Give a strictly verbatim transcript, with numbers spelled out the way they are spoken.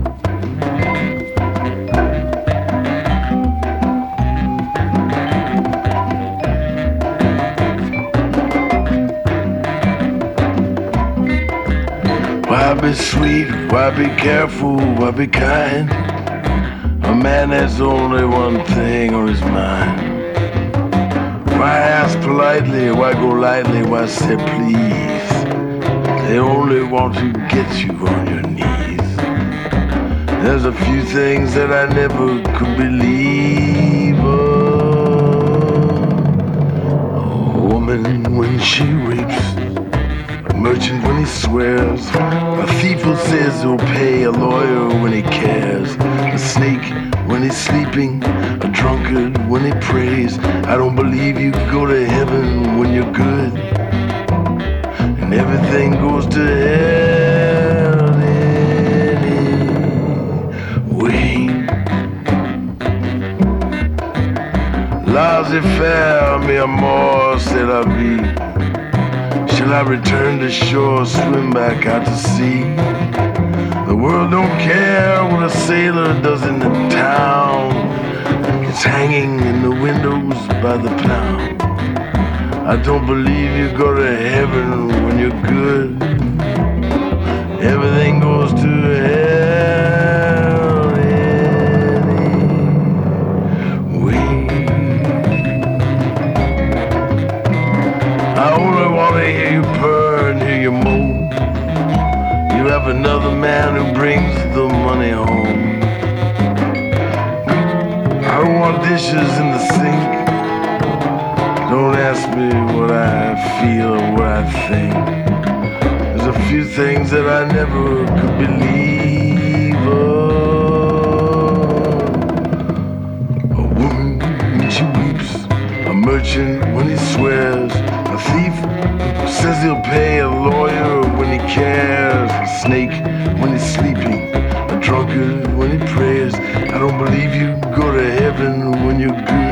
Why be sweet? Why be careful? Why be kind? A man has only one thing on his mind. Why ask politely? Why go lightly? Why say please? They only want to get you on your knees. There's a few things that I never could believe. Oh, a woman when she weeps, a merchant when he swears, a thief who says he'll pay, a lawyer when he cares, a snake when he's sleeping, a drunkard when he prays. I don't believe you go to heaven when you're good, and everything goes to hell anyway. Laissez-faire, mi amor, c'est la vie. Shall I return to shore, swim back out to sea? The world don't care what a sailor does in the town. It's hanging in the windows by the pound. I don't believe you go to heaven when you're good. Everything goes to hell anyway. I only want to hear you purr and hear you moan. You have another man who brings the money home. I don't want dishes in the sink. Don't ask me what I feel or what I think. There's a few things that I never could believe. Oh, a woman when she weeps, a merchant when he swears, a thief who says he'll pay, a lawyer when he cares, a snake when he's sleeping, a drunkard when he prays. I don't believe you go to heaven when you're good.